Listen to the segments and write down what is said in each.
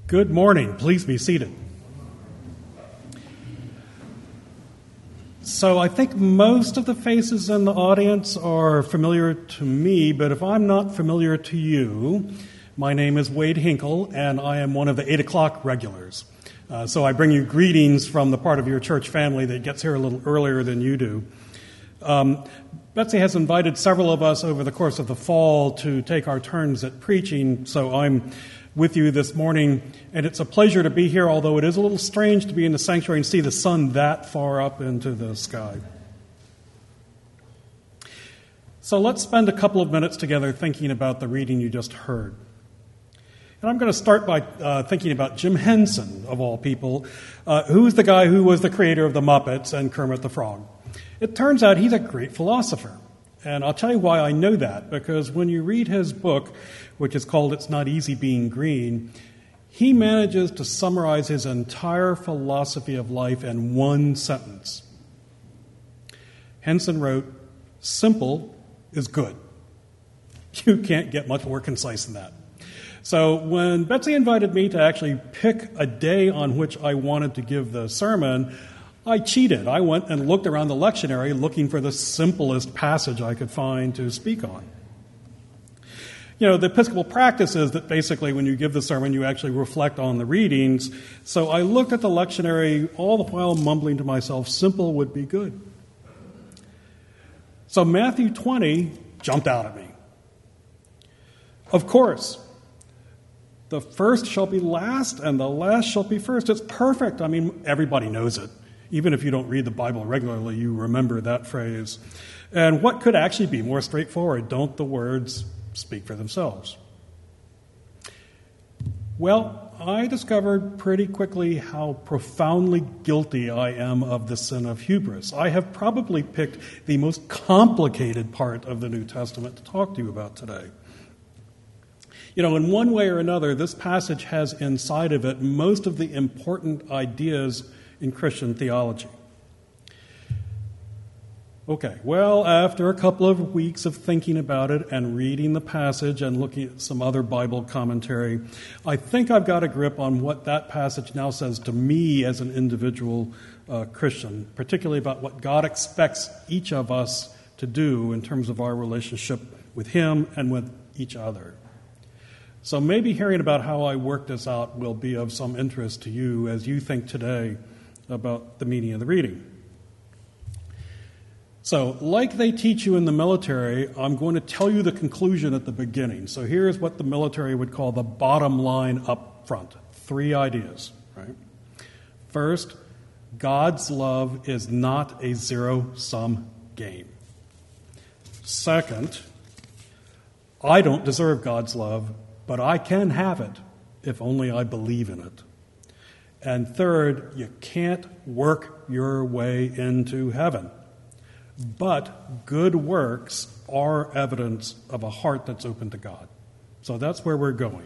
Good morning. Please be seated. So I think most of the faces in the audience are familiar to me, but if I'm not familiar to you, my name is Wade Hinkle, and I am one of the 8 o'clock regulars. So I bring you greetings from the part of your church family that gets here a little earlier than you do. Betsy has invited several of us over the course of the fall to take our turns at preaching, so I'm with you this morning, and it's a pleasure to be here, although it is a little strange to be in the sanctuary and see the sun that far up into the sky. So let's spend a couple of minutes together thinking about the reading you just heard. And I'm going to start by thinking about Jim Henson, of all people, who's the guy who was the creator of the Muppets and Kermit the Frog. It turns out he's a great philosopher. And I'll tell you why I know that, because when you read his book, which is called It's Not Easy Being Green, he manages to summarize his entire philosophy of life in one sentence. Henson wrote, "Simple is good." You can't get much more concise than that. So when Betsy invited me to actually pick a day on which I wanted to give the sermon, I cheated. I went and looked around the lectionary looking for the simplest passage I could find to speak on. You know, the Episcopal practice is that basically when you give the sermon, you actually reflect on the readings. So I looked at the lectionary, all the while mumbling to myself, simple would be good. So Matthew 20 jumped out at me. Of course, the first shall be last and the last shall be first. It's perfect. I mean, everybody knows it. Even if you don't read the Bible regularly, you remember that phrase. And what could actually be more straightforward? Don't the words speak for themselves? Well, I discovered pretty quickly how profoundly guilty I am of the sin of hubris. I have probably picked the most complicated part of the New Testament to talk to you about today. You know, in one way or another, this passage has inside of it most of the important ideas in Christian theology. Okay, well, after a couple of weeks of thinking about it and reading the passage and looking at some other Bible commentary, I think I've got a grip on what that passage now says to me as an individual Christian, particularly about what God expects each of us to do in terms of our relationship with Him and with each other. So maybe hearing about how I work this out will be of some interest to you as you think today about the meaning of the reading. So, like they teach you in the military, I'm going to tell you the conclusion at the beginning. So here's what the military would call the bottom line up front. 3 ideas, right? First, God's love is not a zero-sum game. Second, I don't deserve God's love, but I can have it if only I believe in it. And third, you can't work your way into heaven. But good works are evidence of a heart that's open to God. So that's where we're going.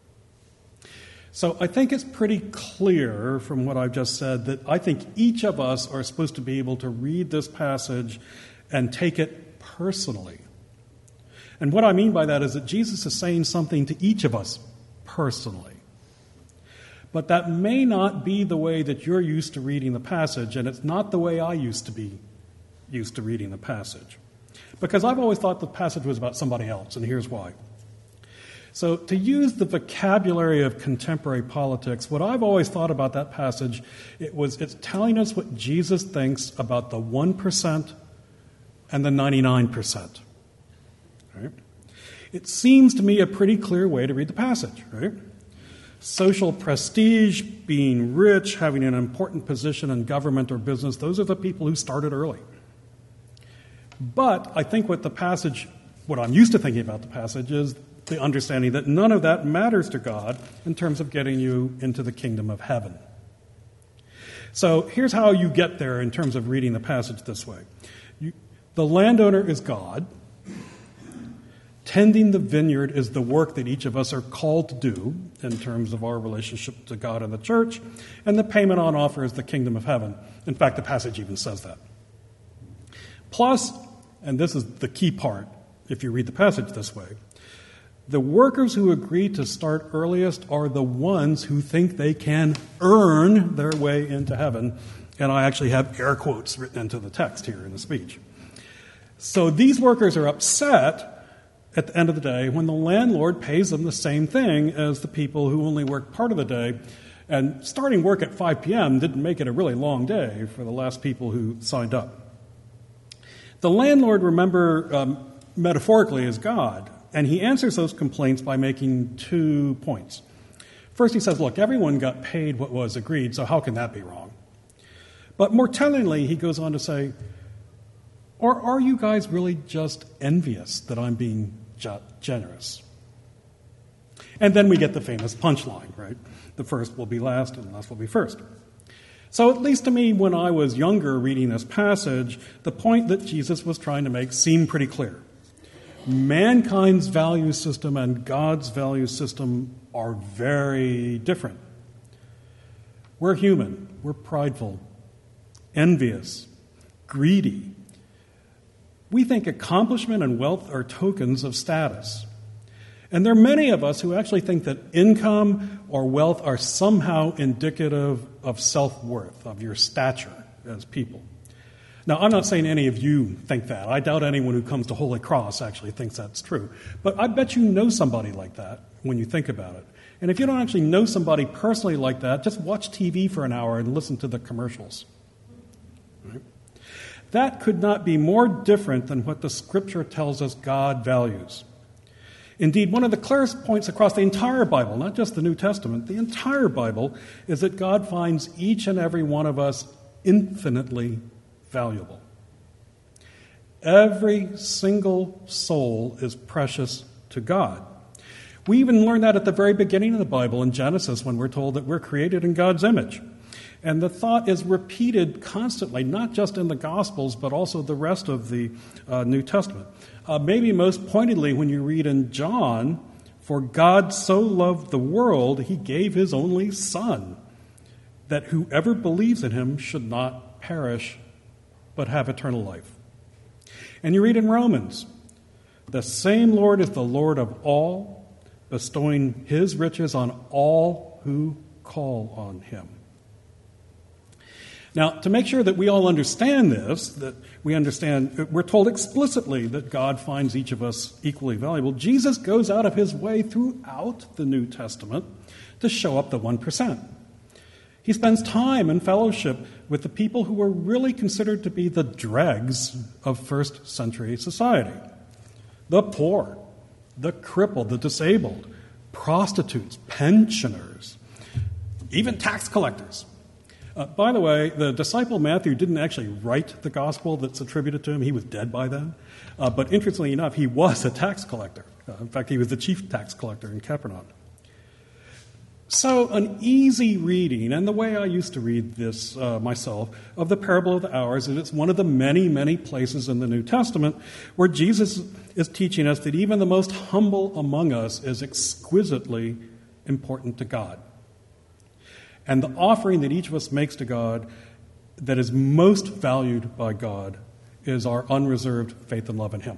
So I think it's pretty clear from what I've just said that I think each of us are supposed to be able to read this passage and take it personally. And what I mean by that is that Jesus is saying something to each of us personally. But that may not be the way that you're used to reading the passage, and it's not the way I used to be used to reading the passage. Because I've always thought the passage was about somebody else, and here's why. So to use the vocabulary of contemporary politics, what I've always thought about that passage, it's telling us what Jesus thinks about the 1% and the 99%. Right? It seems to me a pretty clear way to read the passage, right? Social prestige, being rich, having an important position in government or business, those are the people who started early. But I think what I'm used to thinking about the passage is the understanding that none of that matters to God in terms of getting you into the kingdom of heaven. So here's how you get there in terms of reading the passage this way. The landowner is God. Tending the vineyard is the work that each of us are called to do in terms of our relationship to God and the church, and the payment on offer is the kingdom of heaven. In fact, the passage even says that. Plus, and this is the key part if you read the passage this way, The workers who agree to start earliest are the ones who think they can earn their way into heaven. And I actually have air quotes written into the text here in the speech. So these workers are upset at the end of the day when the landlord pays them the same thing as the people who only work part of the day. And starting work at 5 p.m. didn't make it a really long day for the last people who signed up. The landlord, remember, metaphorically is God, and he answers those complaints by making 2 points. First, he says, look, everyone got paid what was agreed, so how can that be wrong? But more tellingly, he goes on to say, or are you guys really just envious that I'm being generous? And then we get the famous punchline, right? The first will be last and the last will be first. So at least to me, when I was younger reading this passage, the point that Jesus was trying to make seemed pretty clear. Mankind's value system and God's value system are very different. We're human. We're prideful, envious, greedy. We think accomplishment and wealth are tokens of status. And there are many of us who actually think that income or wealth are somehow indicative of self-worth, of your stature as people. Now, I'm not saying any of you think that. I doubt anyone who comes to Holy Cross actually thinks that's true. But I bet you know somebody like that when you think about it. And if you don't actually know somebody personally like that, just watch TV for an hour and listen to the commercials. Right? That could not be more different than what the Scripture tells us God values. Indeed, one of the clearest points across the entire Bible, not just the New Testament, the entire Bible, is that God finds each and every one of us infinitely valuable. Every single soul is precious to God. We even learn that at the very beginning of the Bible in Genesis when we're told that we're created in God's image. And the thought is repeated constantly, not just in the Gospels, but also the rest of the New Testament. Maybe most pointedly when you read in John, for God so loved the world, he gave his only Son, that whoever believes in him should not perish, but have eternal life. And you read in Romans, the same Lord is the Lord of all, bestowing his riches on all who call on him. Now, to make sure that we all understand this, that we understand, we're told explicitly that God finds each of us equally valuable. Jesus goes out of his way throughout the New Testament to show up the 1%. He spends time in fellowship with the people who were really considered to be the dregs of first century society. The poor, the crippled, the disabled, prostitutes, pensioners, even tax collectors. By the way, the disciple Matthew didn't actually write the gospel that's attributed to him. He was dead by then. But interestingly enough, he was a tax collector. In fact, he was the chief tax collector in Capernaum. So an easy reading, and the way I used to read this myself, of the parable of the hours is it's one of the many, many places in the New Testament where Jesus is teaching us that even the most humble among us is exquisitely important to God. And the offering that each of us makes to God that is most valued by God is our unreserved faith and love in him.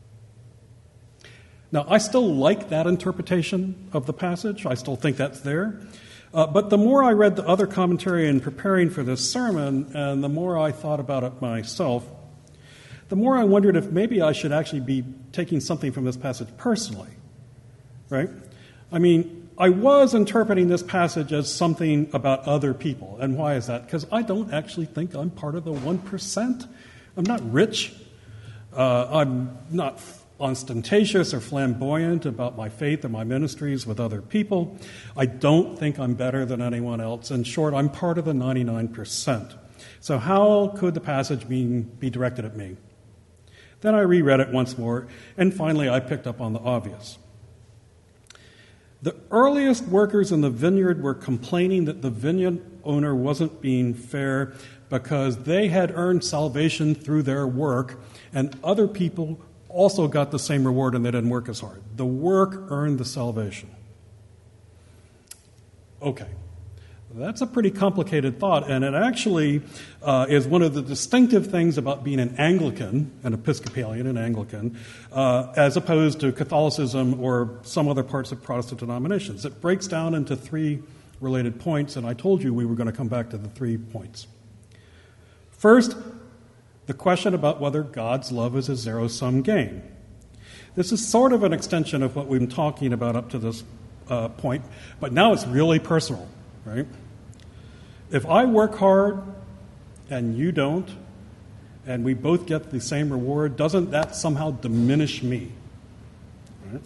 Now, I still like that interpretation of the passage. I still think that's there. But the more I read the other commentary in preparing for this sermon, and the more I thought about it myself, the more I wondered if maybe I should actually be taking something from this passage personally. Right? I mean, I was interpreting this passage as something about other people. And why is that? Because I don't actually think I'm part of the 1%. I'm not rich. I'm not ostentatious or flamboyant about my faith and my ministries with other people. I don't think I'm better than anyone else. In short, I'm part of the 99%. So how could the passage be directed at me? Then I reread it once more, and finally I picked up on the obvious. The earliest workers in the vineyard were complaining that the vineyard owner wasn't being fair because they had earned salvation through their work, and other people also got the same reward and they didn't work as hard. The work earned the salvation. Okay, That's a pretty complicated thought, and it actually is one of the distinctive things about being an Anglican, an Episcopalian, an Anglican, as opposed to Catholicism or some other parts of Protestant denominations. It breaks down into three related points, and I told you we were going to come back to the 3 points. First, the question about whether God's love is a zero-sum game. This is sort of an extension of what we've been talking about up to this point, but now it's really personal. Right? If I work hard and you don't, and we both get the same reward, doesn't that somehow diminish me? Right?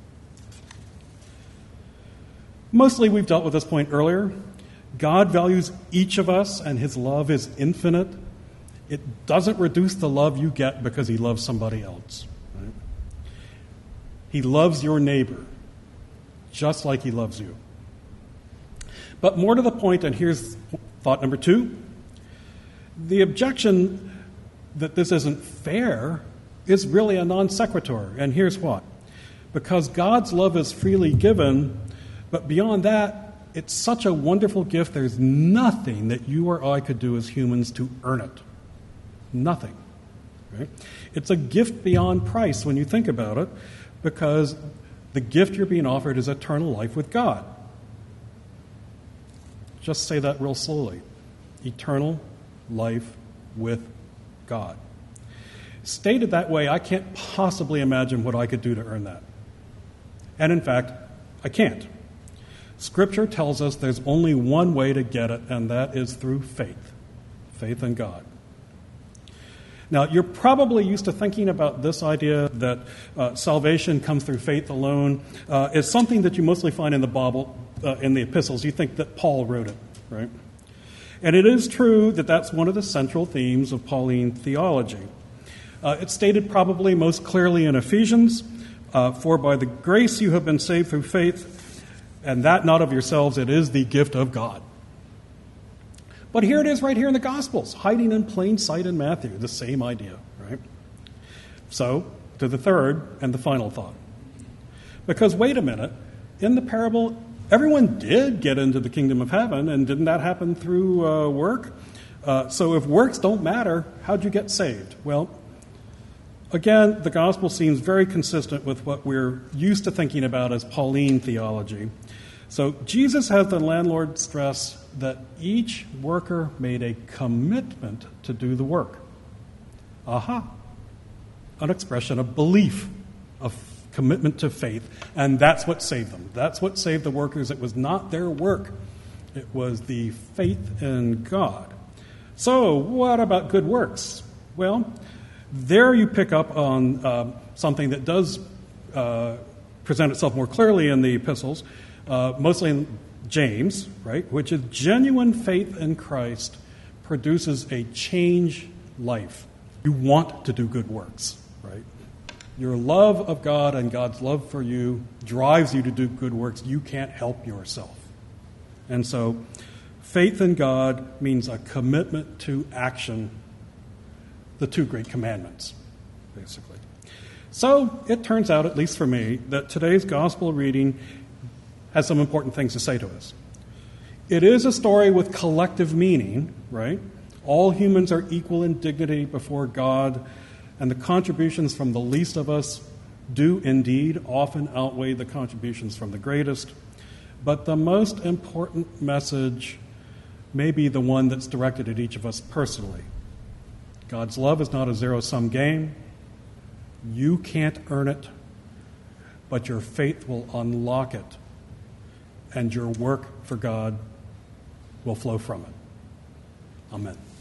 Mostly we've dealt with this point earlier. God values each of us, and his love is infinite. It doesn't reduce the love you get because he loves somebody else. Right? He loves your neighbor just like he loves you. But more to the point, and here's thought number 2, the objection that this isn't fair is really a non sequitur, and here's what. Because God's love is freely given, but beyond that, it's such a wonderful gift, there's nothing that you or I could do as humans to earn it. Nothing. Right? It's a gift beyond price when you think about it, because the gift you're being offered is eternal life with God. Just say that real slowly. Eternal life with God. Stated that way, I can't possibly imagine what I could do to earn that. And in fact, I can't. Scripture tells us there's only one way to get it, and that is through faith. Faith in God. Now, you're probably used to thinking about this idea that salvation comes through faith alone is something that you mostly find in the Bible, in the epistles. You think that Paul wrote it, right? And it is true that that's one of the central themes of Pauline theology. It's stated probably most clearly in Ephesians, for by the grace you have been saved through faith, and that not of yourselves, it is the gift of God. But here it is right here in the Gospels, hiding in plain sight in Matthew, the same idea, right? So, to the third and the final thought. Because wait a minute, in the parable, everyone did get into the kingdom of heaven, and didn't that happen through work? So if works don't matter, how'd you get saved? Well, again, the Gospel seems very consistent with what we're used to thinking about as Pauline theology. So Jesus has the landlord stress that each worker made a commitment to do the work. Aha! An expression of belief, of commitment to faith, and that's what saved them. That's what saved the workers. It was not their work. It was the faith in God. So, what about good works? Well, there you pick up on something that does present itself more clearly in the epistles, mostly in James, right, which is genuine faith in Christ produces a changed life. You want to do good works, right? Your love of God and God's love for you drives you to do good works. You can't help yourself. And so faith in God means a commitment to action, the 2 great commandments, basically. So it turns out, at least for me, that today's gospel reading has some important things to say to us. It is a story with collective meaning, right? All humans are equal in dignity before God, and the contributions from the least of us do indeed often outweigh the contributions from the greatest. But the most important message may be the one that's directed at each of us personally. God's love is not a zero-sum game. You can't earn it, but your faith will unlock it, and your work for God will flow from it. Amen.